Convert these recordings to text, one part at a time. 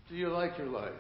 Do you like your life?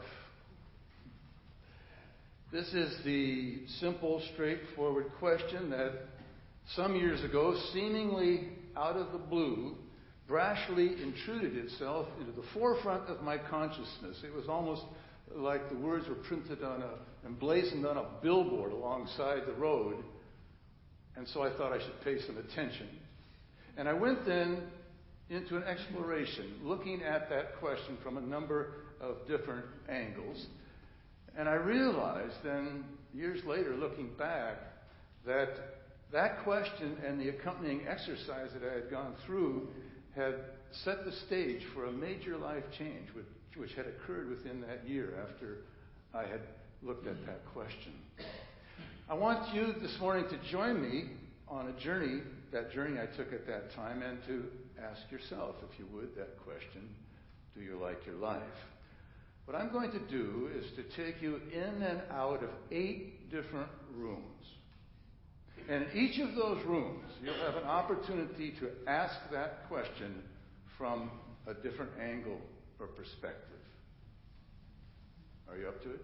This is the simple, straightforward question that some years ago, seemingly out of the blue, brashly intruded itself into the forefront of my consciousness. It was almost like the words were printed on emblazoned on a billboard alongside the road. And so I thought I should pay some attention. And I went then into an exploration, looking at that question from a number of different angles. And I realized then, years later, looking back, that question and the accompanying exercise that I had gone through had set the stage for a major life change, which had occurred within that year after I had looked at that question. I want you this morning to join me on a journey, that journey I took at that time, and to ask yourself, if you would, that question, do you like your life? What I'm going to do is to take you in and out of 8 different rooms. And in each of those rooms, you'll have an opportunity to ask that question from a different angle or perspective. Are you up to it?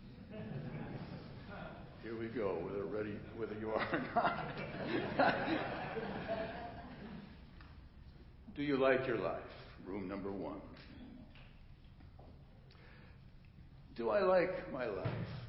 Here we go, whether you are or not. Do you like your life? Room number 1. Do I like my life?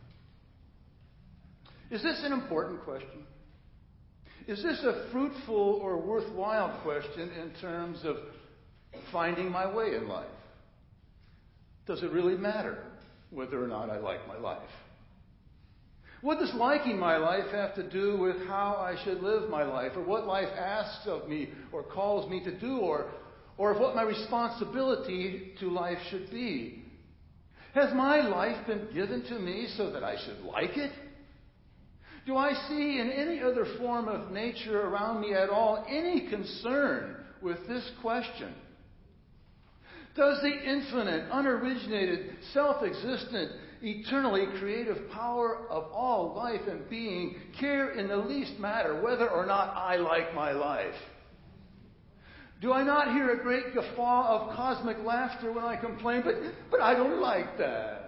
Is this an important question? Is this a fruitful or worthwhile question in terms of finding my way in life? Does it really matter whether or not I like my life? What does liking my life have to do with how I should live my life, or what life asks of me or calls me to do, or what my responsibility to life should be? Has my life been given to me so that I should like it? Do I see in any other form of nature around me at all any concern with this question? Does the infinite, unoriginated, self-existent, eternally creative power of all life and being care in the least matter whether or not I like my life? Do I not hear a great guffaw of cosmic laughter when I complain, but I don't like that?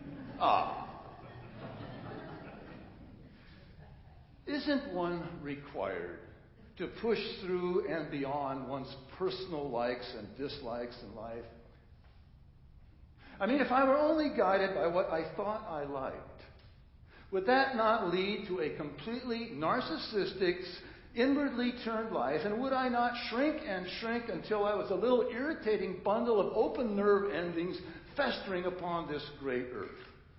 Isn't one required to push through and beyond one's personal likes and dislikes in life? I mean, if I were only guided by what I thought I liked, would that not lead to a completely narcissistic, inwardly turned life? And would I not shrink and shrink until I was a little irritating bundle of open nerve endings festering upon this great earth?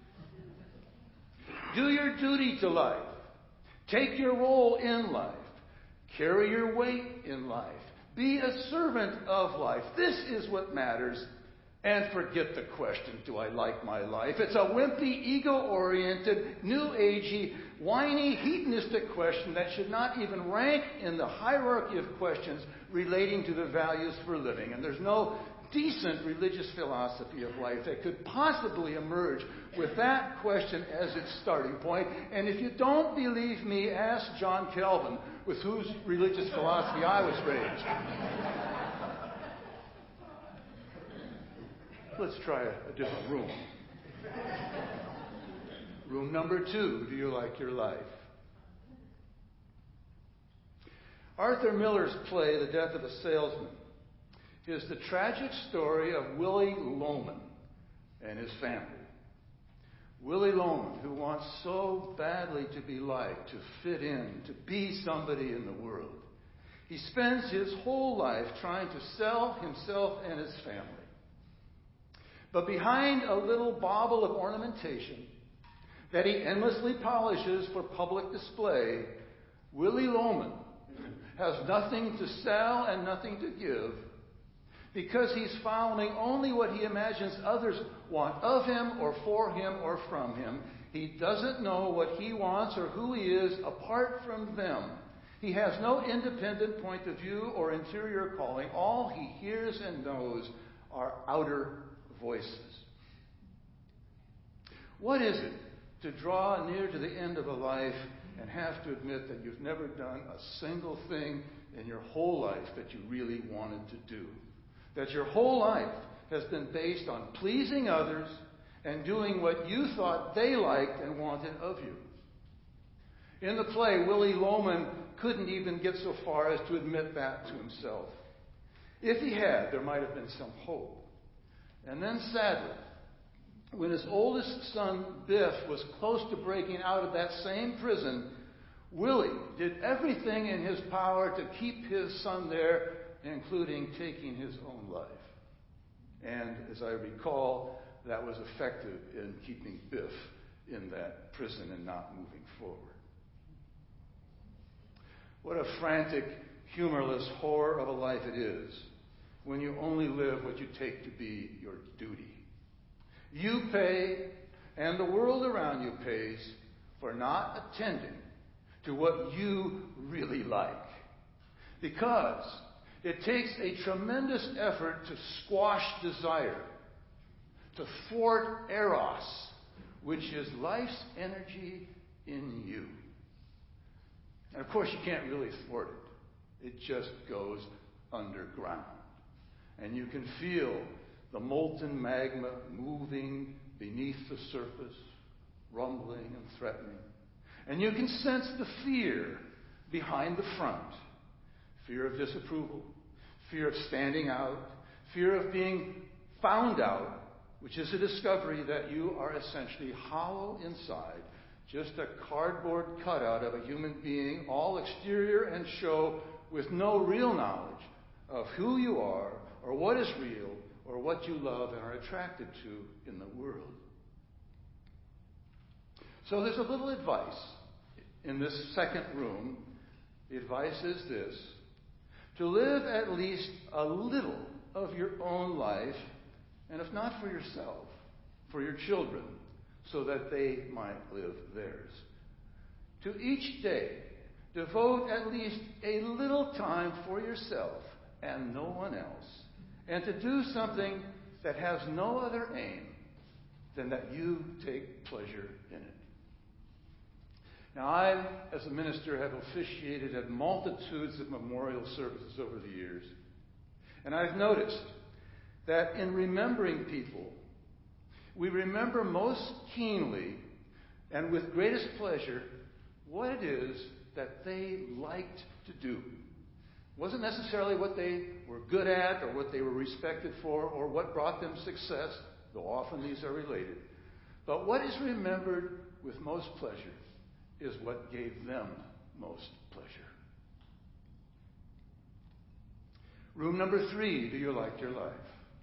Do your duty to life. Take your role in life. Carry your weight in life. Be a servant of life. This is what matters. And forget the question, do I like my life? It's a wimpy, ego-oriented, new-agey, whiny, hedonistic question that should not even rank in the hierarchy of questions relating to the values for living. And there's no decent religious philosophy of life that could possibly emerge with that question as its starting point. And if you don't believe me, ask John Calvin, with whose religious philosophy I was raised. Let's try a different room. Room number 2, do you like your life? Arthur Miller's play, The Death of a Salesman, is the tragic story of Willie Loman and his family. Willie Loman, who wants so badly to be liked, to fit in, to be somebody in the world. He spends his whole life trying to sell himself and his family. But behind a little bauble of ornamentation that he endlessly polishes for public display, Willie Loman has nothing to sell and nothing to give, because he's following only what he imagines others want of him or for him or from him. He doesn't know what he wants or who he is apart from them. He has no independent point of view or interior calling. All he hears and knows are outer voices. What is it to draw near to the end of a life and have to admit that you've never done a single thing in your whole life that you really wanted to do? That your whole life has been based on pleasing others and doing what you thought they liked and wanted of you. In the play, Willy Loman couldn't even get so far as to admit that to himself. If he had, there might have been some hope. And then, sadly, when his oldest son, Biff, was close to breaking out of that same prison, Willie did everything in his power to keep his son there, including taking his own life. And as I recall, that was effective in keeping Biff in that prison and not moving forward. What a frantic, humorless horror of a life it is when you only live what you take to be your duty. You pay, and the world around you pays, for not attending to what you really like. Because it takes a tremendous effort to squash desire, to thwart eros, which is life's energy in you. And of course, you can't really thwart it. It just goes underground. And you can feel the molten magma moving beneath the surface, rumbling and threatening. And you can sense the fear behind the front. Fear of disapproval, fear of standing out, fear of being found out, which is a discovery that you are essentially hollow inside, just a cardboard cutout of a human being, all exterior and show, with no real knowledge of who you are, or what is real, or what you love and are attracted to in the world. So there's a little advice in this second room. The advice is this: to live at least a little of your own life, and if not for yourself, for your children, so that they might live theirs. To each day, devote at least a little time for yourself and no one else, and to do something that has no other aim than that you take pleasure in it. Now, I, as a minister, have officiated at multitudes of memorial services over the years, and I've noticed that in remembering people, we remember most keenly and with greatest pleasure what it is that they liked to do. It wasn't necessarily what they were good at or what they were respected for or what brought them success, though often these are related. But what is remembered with most pleasure is what gave them most pleasure. Room number 3, do you like your life?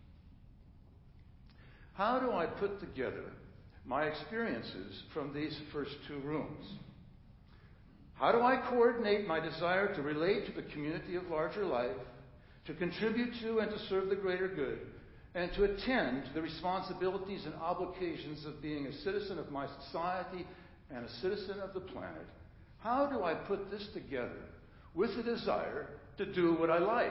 How do I put together my experiences from these first 2 rooms? How do I coordinate my desire to relate to the community of larger life, to contribute to and to serve the greater good, and to attend to the responsibilities and obligations of being a citizen of my society and a citizen of the planet? How do I put this together with a desire to do what I like?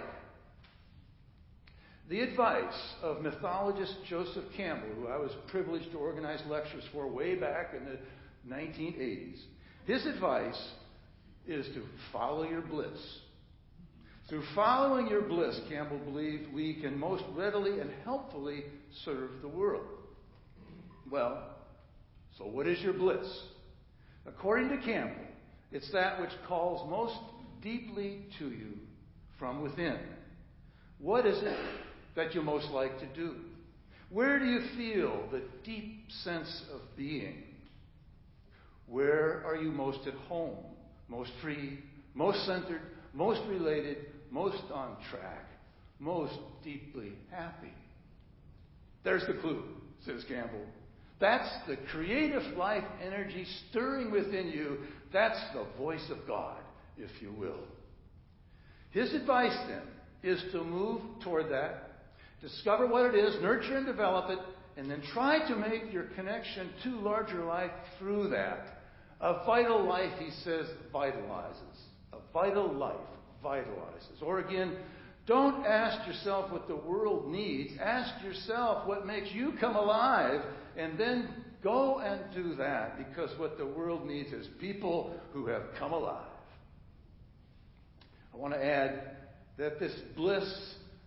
The advice of mythologist Joseph Campbell, who I was privileged to organize lectures for way back in the 1980s, his advice is to follow your bliss. Through following your bliss, Campbell believed, we can most readily and helpfully serve the world. Well, so what is your bliss? According to Campbell, it's that which calls most deeply to you from within. What is it that you most like to do? Where do you feel the deep sense of being? Where are you most at home, most free, most centered, most related, most on track, most deeply happy? There's the clue, says Campbell. That's the creative life energy stirring within you. That's the voice of God, if you will. His advice, then, is to move toward that, discover what it is, nurture and develop it, and then try to make your connection to larger life through that. A vital life, he says, vitalizes. A vital life vitalizes. Or again, don't ask yourself what the world needs. Ask yourself what makes you come alive, and then go and do that, because what the world needs is people who have come alive. I want to add that this bliss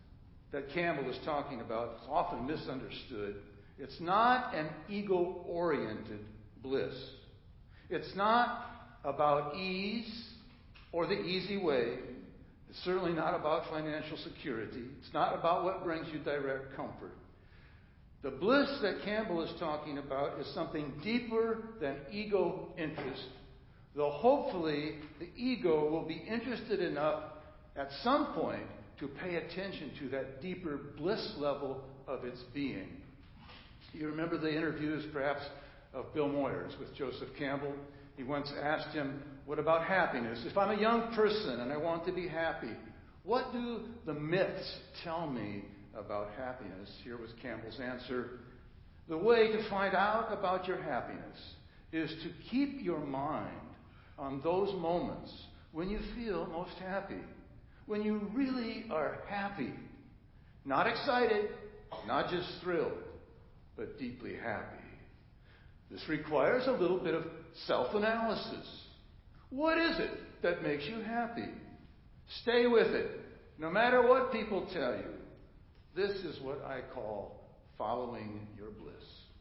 that Campbell is talking about is often misunderstood. It's not an ego-oriented bliss. It's not about ease or the easy way. It's certainly not about financial security. It's not about what brings you direct comfort. The bliss that Campbell is talking about is something deeper than ego interest, though hopefully the ego will be interested enough at some point to pay attention to that deeper bliss level of its being. You remember the interviews, perhaps, of Bill Moyers with Joseph Campbell? He once asked him, "What about happiness? If I'm a young person and I want to be happy, what do the myths tell me about happiness?" Here was Campbell's answer: "The way to find out about your happiness is to keep your mind on those moments when you feel most happy, when you really are happy, not excited, not just thrilled, but deeply happy. This requires a little bit of self-analysis. What is it that makes you happy? Stay with it, no matter what people tell you. This is what I call following your bliss."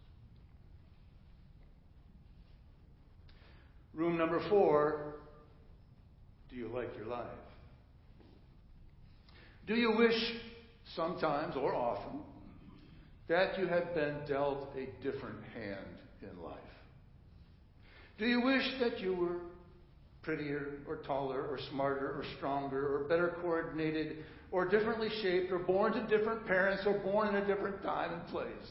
Room number 4, do you like your life? Do you wish sometimes or often that you had been dealt a different hand in life? Do you wish that you were prettier or taller or smarter or stronger or better coordinated or differently shaped or born to different parents or born in a different time and place?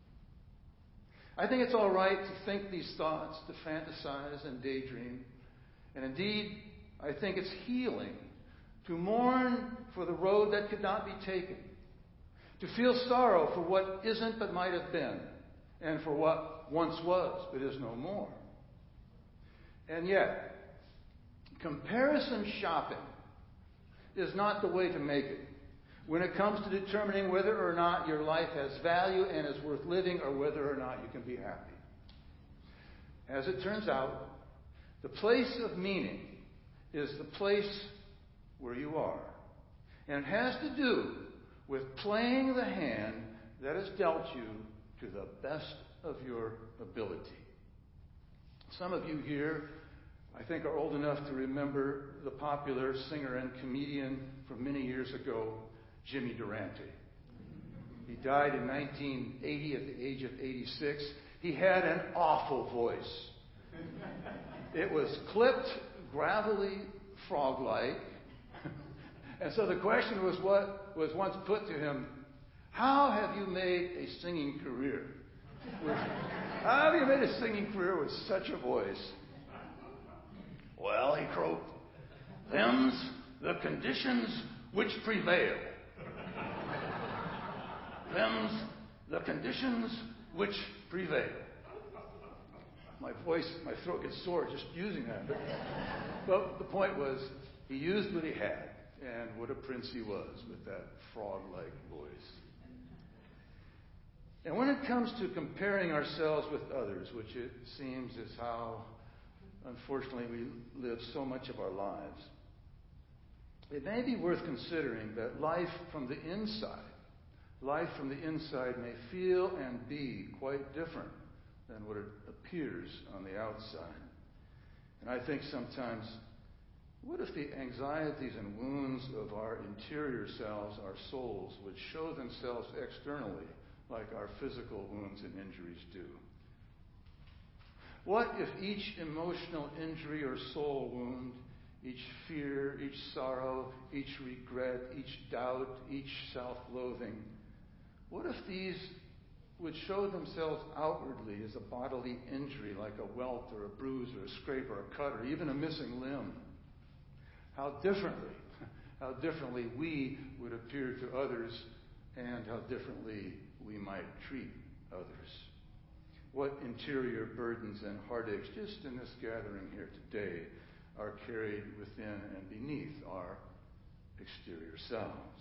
I think it's all right to think these thoughts, to fantasize and daydream. And indeed, I think it's healing to mourn for the road that could not be taken, to feel sorrow for what isn't but might have been, and for what once was but is no more. And yet, comparison shopping is not the way to make it when it comes to determining whether or not your life has value and is worth living, or whether or not you can be happy. As it turns out, the place of meaning is the place where you are. And it has to do with playing the hand that is dealt you to the best of your ability. Some of you here, I think, are old enough to remember the popular singer and comedian from many years ago, Jimmy Durante. He died in 1980 at the age of 86. He had an awful voice. It was clipped, gravelly, frog-like. And so the question was what was once put to him: how have you made a singing career? How have you made a singing career with such a voice? "Well," he croaked, "them's the conditions which prevail. Them's the conditions which prevail." My throat gets sore just using that. But the point was, he used what he had, and what a prince he was with that frog-like voice. And when it comes to comparing ourselves with others, which it seems is how, unfortunately, we live so much of our lives, it may be worth considering that life from the inside may feel and be quite different than what it appears on the outside. And I think sometimes, what if the anxieties and wounds of our interior selves, our souls, would show themselves externally like our physical wounds and injuries do? What if each emotional injury or soul wound, each fear, each sorrow, each regret, each doubt, each self-loathing, what if these would show themselves outwardly as a bodily injury, like a welt or a bruise or a scrape or a cut or even a missing limb? How differently we would appear to others, and how differently we might treat others. What interior burdens and heartaches, just in this gathering here today, are carried within and beneath our exterior selves.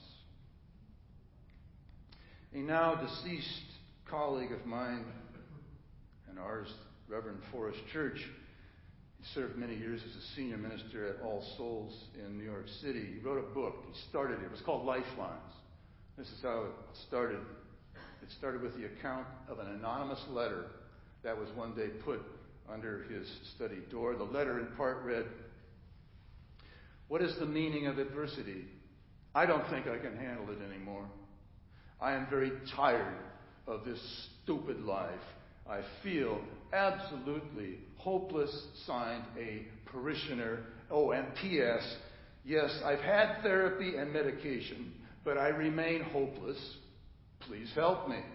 A now deceased colleague of mine and ours, Reverend Forrest Church, he served many years as a senior minister at All Souls in New York City. He wrote a book. He started it. It was called Lifelines. This is how it started. It started with the account of an anonymous letter that was one day put under his study door. The letter in part read, "What is the meaning of adversity? I don't think I can handle it anymore. I am very tired of this stupid life. I feel absolutely hopeless." Signed, a parishioner. Oh, and P.S. Yes, I've had therapy and medication, but I remain hopeless. Please help me.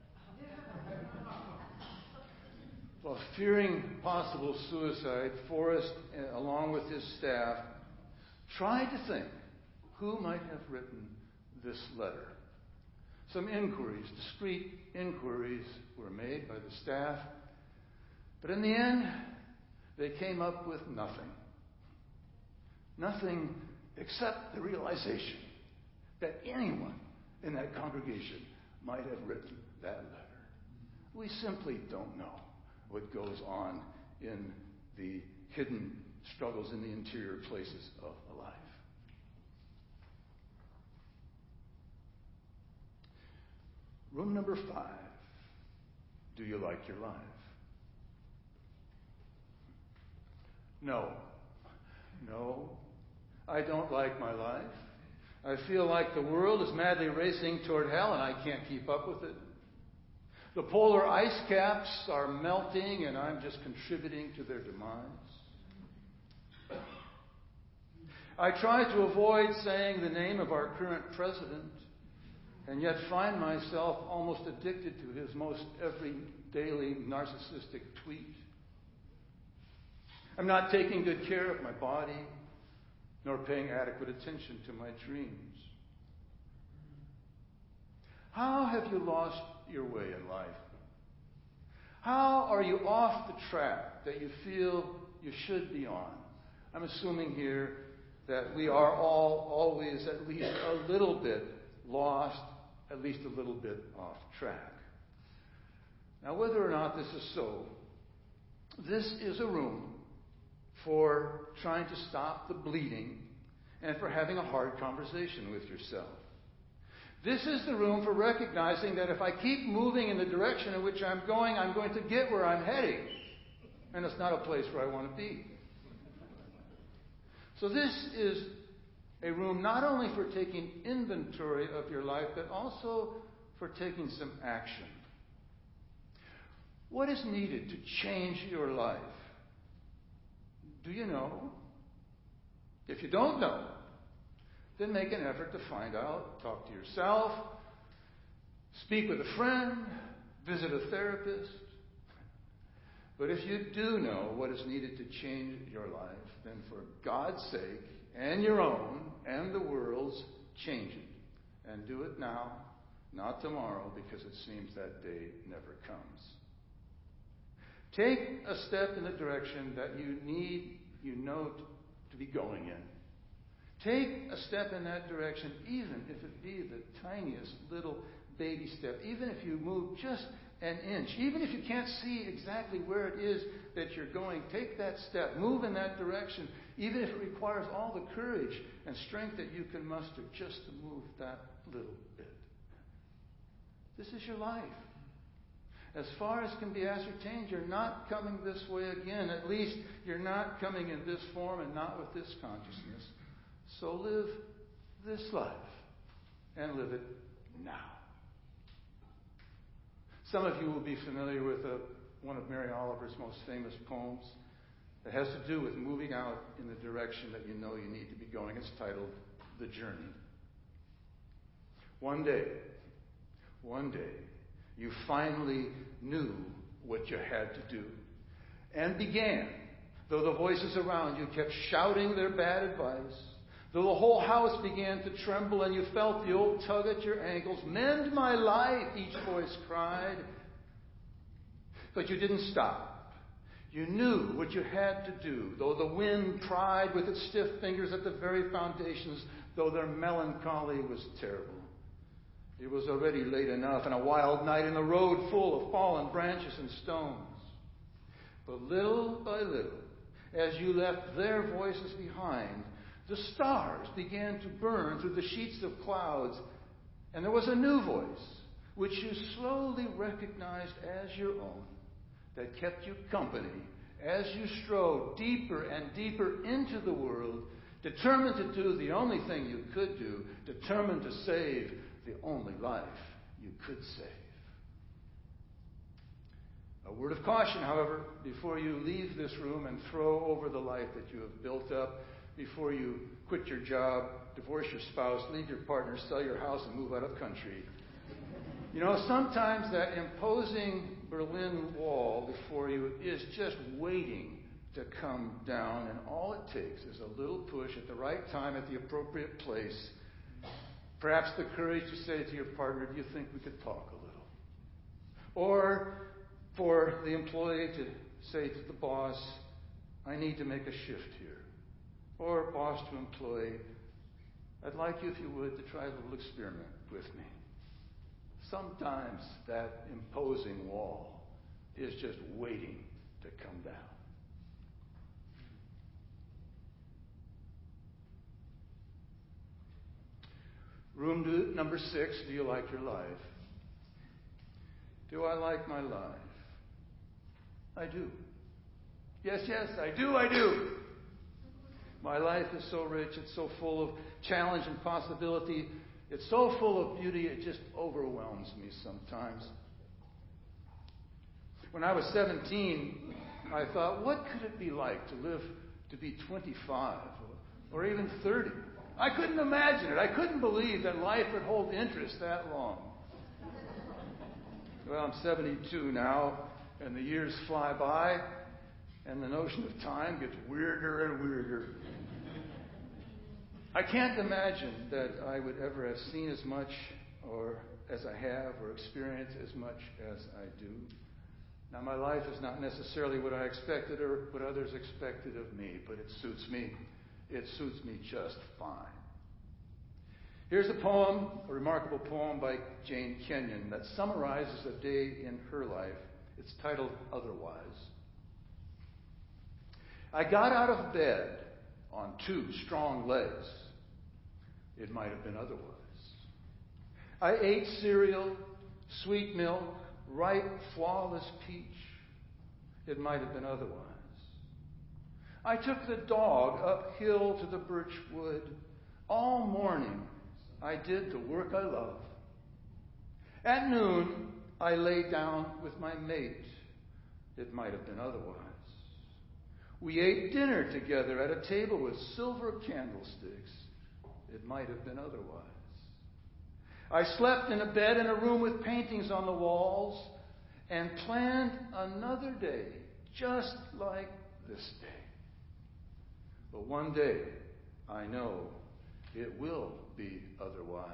Well, fearing possible suicide, Forrest, along with his staff, tried to think who might have written this letter. Some inquiries, discreet inquiries, were made by the staff, but in the end, they came up with nothing. Nothing except the realization that anyone in that congregation might have written that letter. We simply don't know what goes on in the hidden struggles in the interior places of a life. Room number 5. Do you like your life? No, I don't like my life. I feel like the world is madly racing toward hell and I can't keep up with it. The polar ice caps are melting and I'm just contributing to their demise. I try to avoid saying the name of our current president and yet find myself almost addicted to his most every daily narcissistic tweet. I'm not taking good care of my body, nor paying adequate attention to my dreams. How have you lost your way in life? How are you off the track that you feel you should be on? I'm assuming here that we are all always at least a little bit lost, at least a little bit off track. Now, whether or not this is so, this is a room for trying to stop the bleeding and for having a hard conversation with yourself. This is the room for recognizing that if I keep moving in the direction in which I'm going to get where I'm heading. And it's not a place where I want to be. So this is a room not only for taking inventory of your life, but also for taking some action. What is needed to change your life? Do you know? If you don't know, then make an effort to find out. Talk to yourself. Speak with a friend. Visit a therapist. But if you do know what is needed to change your life, then for God's sake, and your own, and the world's, change it. And do it now, not tomorrow, because it seems that day never comes. Take a step in the direction that you know to be going in. Take a step in that direction, even if it be the tiniest little baby step. Even if you move just an inch. Even if you can't see exactly where it is that you're going, take that step. Move in that direction. Even if it requires all the courage and strength that you can muster just to move that little bit. This is your life. As far as can be ascertained, you're not coming this way again. At least you're not coming in this form and not with this consciousness. So live this life and live it now. Some of you will be familiar with one of Mary Oliver's most famous poems. It has to do with moving out in the direction that you know you need to be going. It's titled The Journey. One day, you finally knew what you had to do and began, though the voices around you kept shouting their bad advice, though the whole house began to tremble and you felt the old tug at your ankles. Mend my life, each voice cried. But you didn't stop. You knew what you had to do, though the wind pried with its stiff fingers at the very foundations, though their melancholy was terrible. It was already late enough, and a wild night in the road full of fallen branches and stones. But little by little, as you left their voices behind, the stars began to burn through the sheets of clouds, And there was a new voice, which you slowly recognized as your own, that kept you company as you strode deeper and deeper into the world, determined to do the only thing you could do, determined to save the only life you could save. A word of caution, however, before you leave this room and throw over the life that you have built up, before you quit your job, divorce your spouse, leave your partner, sell your house, and move out of country. You know, sometimes that imposing Berlin Wall before you is just waiting to come down, and all it takes is a little push at the right time, at the appropriate place. Perhaps the courage to say to your partner, do you think we could talk a little? Or for the employee to say to the boss, I need to make a shift here. Or boss to employee, I'd like you, if you would, to try a little experiment with me. Sometimes that imposing wall is just waiting to come down. Room number 6, do you like your life? Do I like my life? I do. Yes, I do. My life is so rich, it's so full of challenge and possibility. It's so full of beauty, it just overwhelms me sometimes. When I was 17, I thought, what could it be like to live to be 25 or even 30? I couldn't imagine it. I couldn't believe that life would hold interest that long. Well, I'm 72 now, and the years fly by, and the notion of time gets weirder and weirder. I can't imagine that I would ever have seen as much or as I have or experienced as much as I do. Now, my life is not necessarily what I expected or what others expected of me, but it suits me. It suits me just fine. Here's a poem, a remarkable poem by Jane Kenyon that summarizes a day in her life. It's titled Otherwise. I got out of bed on 2 strong legs. It might have been otherwise. I ate cereal, sweet milk, ripe, flawless peach. It might have been otherwise. I took the dog uphill to the birch wood. All morning, I did the work I love. At noon, I lay down with my mate. It might have been otherwise. We ate dinner together at a table with silver candlesticks. It might have been otherwise. I slept in a bed in a room with paintings on the walls and planned another day just like this day. But one day, I know it will be otherwise.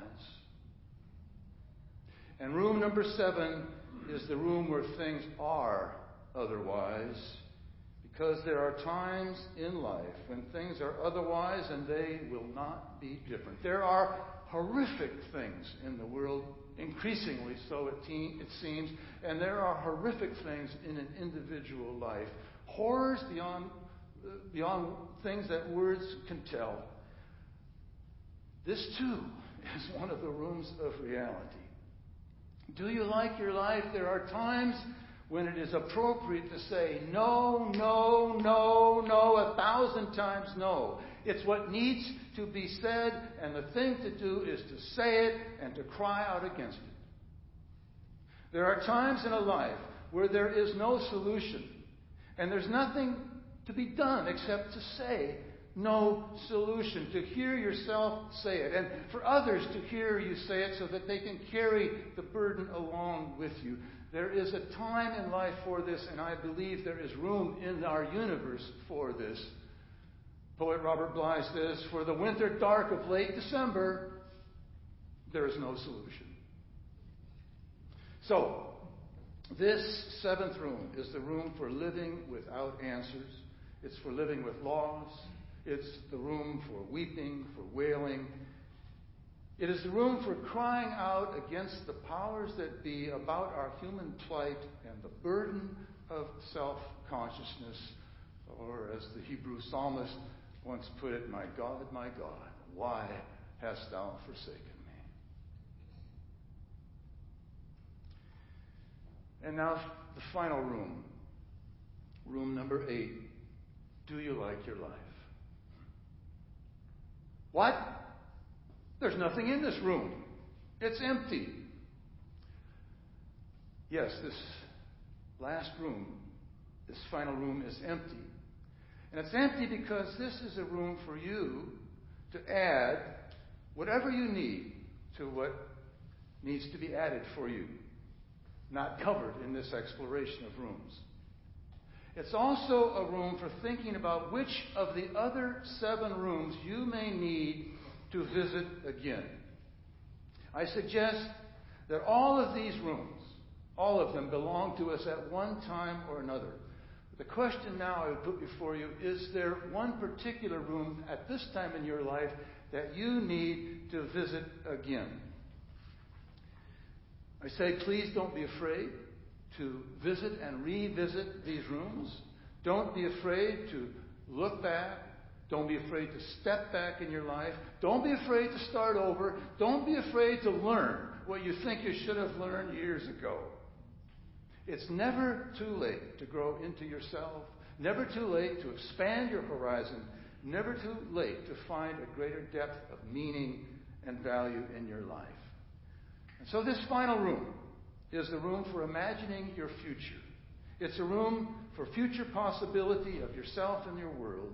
And room number 7 is the room where things are otherwise, because there are times in life when things are otherwise and they will not be different. There are horrific things in the world, increasingly so it seems, and there are horrific things in an individual life. Horrors beyond things that words can tell. This too is one of the rooms of reality. Do you like your life? There are times when it is appropriate to say no, 1,000 times no. It's what needs to be said, and the thing to do is to say it and to cry out against it. There are times in a life where there is no solution, and there's nothing to be done except to say no solution, to hear yourself say it, and for others to hear you say it so that they can carry the burden along with you. There is a time in life for this, and I believe there is room in our universe for this. Poet Robert Bly says, for the winter dark of late December, there is no solution. So, this 7th room is the room for living without answers. It's for living with loss. It's the room for weeping, for wailing. It is the room for crying out against the powers that be about our human plight and the burden of self-consciousness. Or as the Hebrew psalmist once put it, my God, why hast thou forsaken me? And now the final room. Room number 8. Do you like your life? What? There's nothing in this room. It's empty. Yes, this last room, this final room is empty. And it's empty because this is a room for you to add whatever you need to what needs to be added for you, not covered in this exploration of rooms. It's also a room for thinking about which of the other 7 rooms you may need to visit again. I suggest that all of these rooms, all of them, belong to us at one time or another. The question now I would put before you, is there one particular room at this time in your life that you need to visit again? I say, please don't be afraid to visit and revisit these rooms. Don't be afraid to look back. Don't be afraid to step back in your life. Don't be afraid to start over. Don't be afraid to learn what you think you should have learned years ago. It's never too late to grow into yourself. Never too late to expand your horizon. Never too late to find a greater depth of meaning and value in your life. And so this final room is the room for imagining your future. It's a room for future possibility of yourself and your world.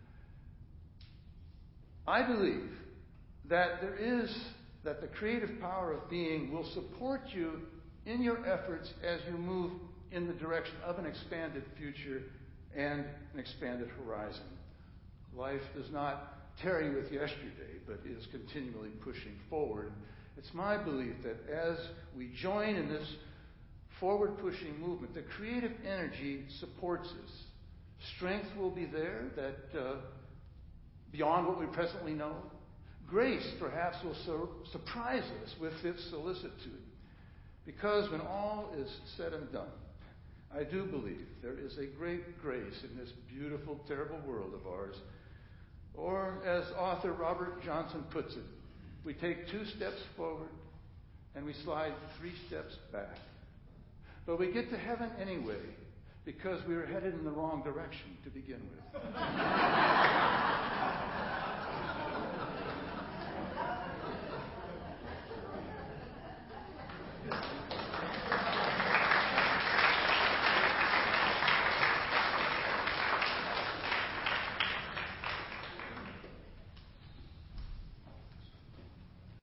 I believe that the creative power of being will support you in your efforts as you move in the direction of an expanded future and an expanded horizon. Life does not tarry with yesterday, but is continually pushing forward. It's my belief that as we join in this forward-pushing movement, the creative energy supports us. Strength will be there that beyond what we presently know. Grace, perhaps, will surprise us with its solicitude. Because when all is said and done, I do believe there is a great grace in this beautiful, terrible world of ours. Or, as author Robert Johnson puts it, we take 2 steps forward and we slide 3 steps back. But we get to heaven anyway because we were headed in the wrong direction to begin with.